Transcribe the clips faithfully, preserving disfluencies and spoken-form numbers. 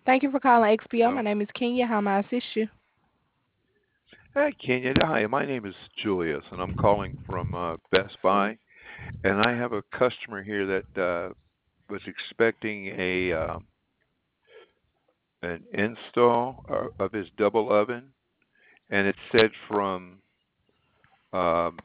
Thank you for calling X P O. My Oh, name is Kenya. How may I assist you? hey, Kenya. Hi, my name is Julius, and I'm calling from uh, Best Buy. And I have a customer here that uh, was expecting a um, an install uh, of his double oven, and it said from um,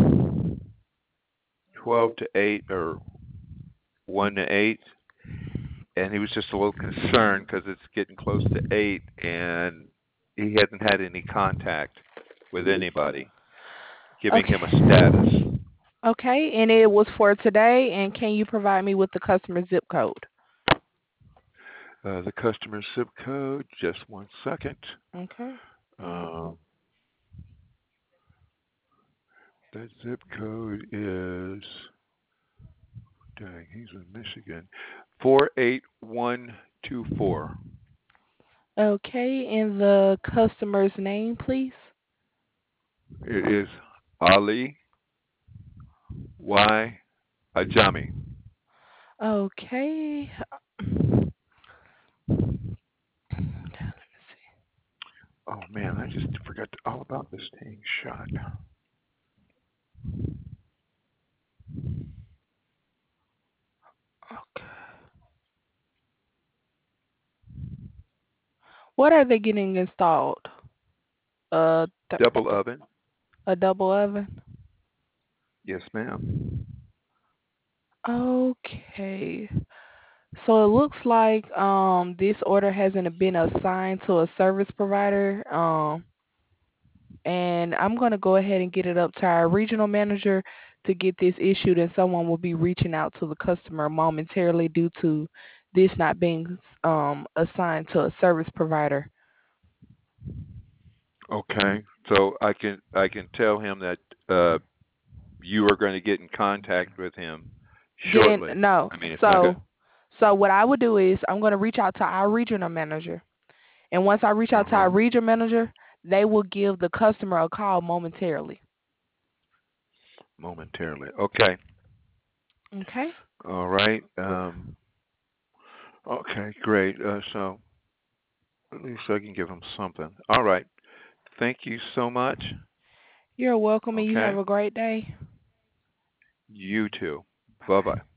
twelve to eight or one to eight, and he was just a little concerned because it's getting close to eight, and he hasn't had any contact with anybody giving him a status. Okay. Okay, and it was for today. And can you provide me with the customer zip code? Uh, the customer zip code, just one second. Okay. Um, that zip code is, dang, he's in Michigan, four eight one two four. Okay, and the customer's name, please. It is Ali Y Ajami. Okay. Okay, let me see. Oh man, I just forgot all about this dang shot. Okay. What are they getting installed? A th- Double oven? a double oven. Yes, ma'am. Okay. So it looks like um this order hasn't been assigned to a service provider. Um and I'm going to go ahead and get it up to our regional manager to get this issued, and someone will be reaching out to the customer momentarily due to this not being um assigned to a service provider. Okay, so I can I can tell him that uh, you are going to get in contact with him Getting shortly. no. I mean, it's not good. So so what I would do is I'm going to reach out to our regional manager. And once I reach Uh out to huh. our regional manager, they will give the customer a call momentarily. Momentarily. Okay. Okay? All right. Um, okay, great. Uh, so at least I can give him something. All right. Thank you so much. You're welcome, and you have Okay. a great day. You too. Bye Bye bye. bye.